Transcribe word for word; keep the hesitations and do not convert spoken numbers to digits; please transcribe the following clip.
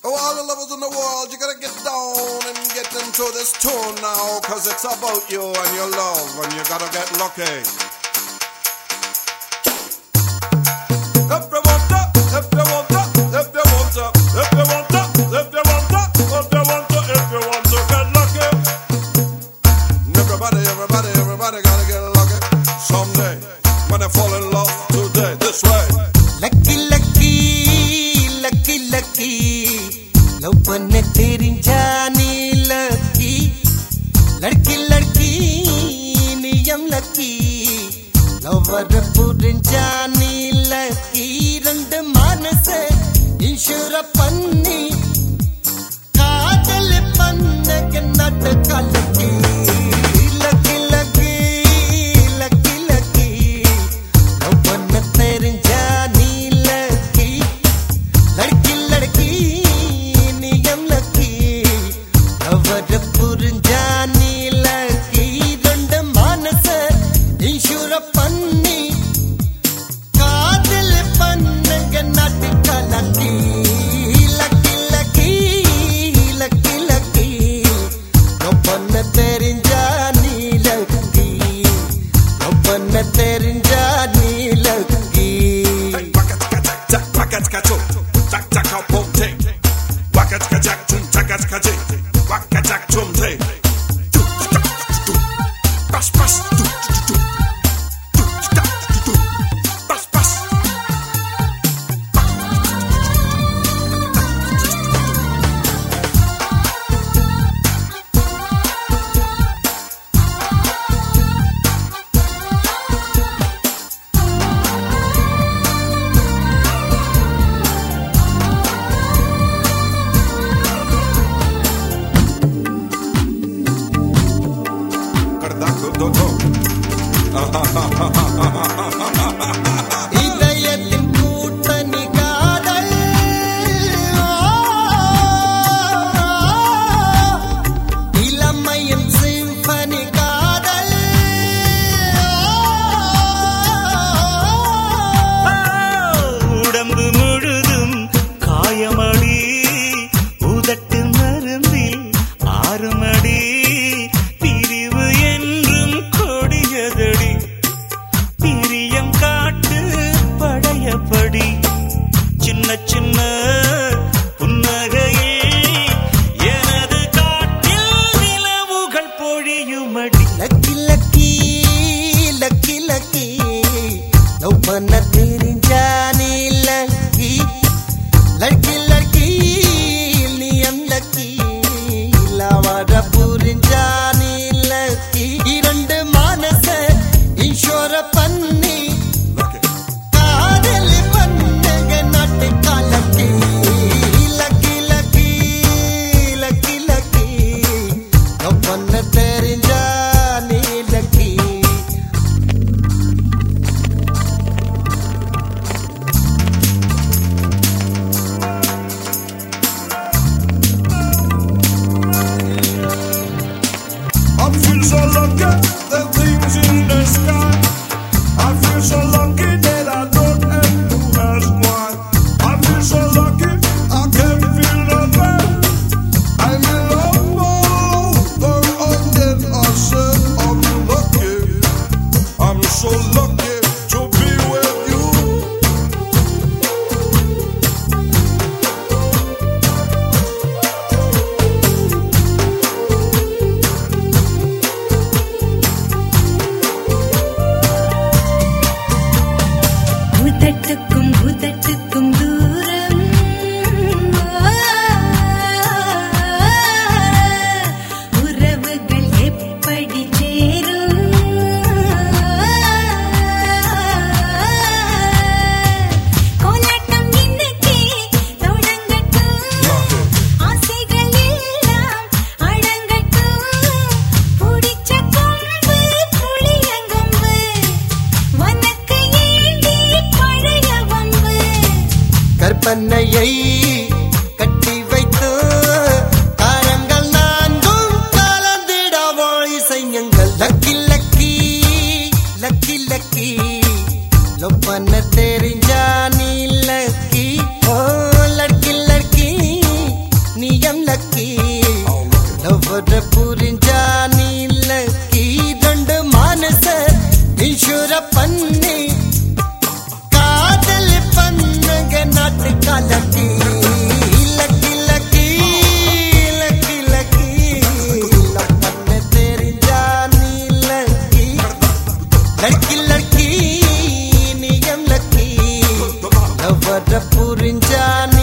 Oh, all the lovers in the world, you gotta get down and get into this tune now, cause it's about you and your love, and you gotta get lucky. If you want to, if you want to, if you want to, if you want to, if you want to, if you want to, if you want to get lucky. Everybody, everybody, everybody gotta get lucky. Someday, when they fall in love, today, this way. Lucky, lucky, lucky, lucky. Love panne therinja ni lucky. Ladki, ladki, niyam lucky. Lover purinja ni lucky. Rendu manase insure panni. Kaadal panne kennatta lucky. Lucky, lucky, lucky, lucky. Love panne therinja ni lucky. Ladki, ladki, niyam lucky. Lover purinja ni lucky. Rendu manase insure panni. Kaadal panne kennatta lucky. Lucky, lucky, lucky, lucky. Love panne therinja ni lucky. Love panne therinja ni lucky. Hey, waka tika tak tak, waka tika chum, tak tak out boom ting. Waka tika tak chum, taka tika ting. Waka tak chum ting. Do do do do, bash bash do do do, do do do do, bash bash. Kardaku do do. இதயத்தின் கூட்டணி காதல். இளமையின் symphony காதல். உடம்பு முழுதும் காயமடி, உதட்டு மருந்தில் ஆறுமடி. பிரிவு என்றும் கொடியதடி, பிரியம் காட்டு படையப்படி. சின்ன சின்ன புன்னகையில் எனது காட்டில் நிலவுகள் பொழியுமடி. Lucky lucky lucky lucky. Love பண்ண தெரிஞ்சா நீ லக்கி. லக்கி லக்கி நியம் லக்கி. லவர புரிஞ்சா நீ லக்கி. இரண்டு மனச இன்ஷோர பண்ணி. காதல் பண்ணுங்க நாட்டு காலக்கி. Lucky lucky lucky lucky. Love பண்ண தெரிஞ்சா நீ lucky. I feel so lucky, the things in the sky. I feel so lucky that I don't have to ask why. I feel so lucky, I can feel the pain. I'm in love, but again I said I'm lucky. I'm so lucky to be with you. உதட்டுக்கும் உதட்டுக்கும் தூரம். உறவுகள் எப்படி சேரும்? கோலாட்டம் இன்னைக்கு தொடங்கட்டும். ஆசைகள் எல்லாம் அடங்கட்டும். புடிச்ச கொம்பு புளியங்கொம்பு. வனக்கு ஏந்தி பழைய வம்பு. கற்பனையை கட்டி வைத்து காரங்கள் நான்கும் கலந்திடவோ இசையுங்கள். Lucky lucky lucky lucky. Love பண்ண தெரிஞ்சா நீ லக்கி. ஓ லக்கி லக்கி புரிஞ்சான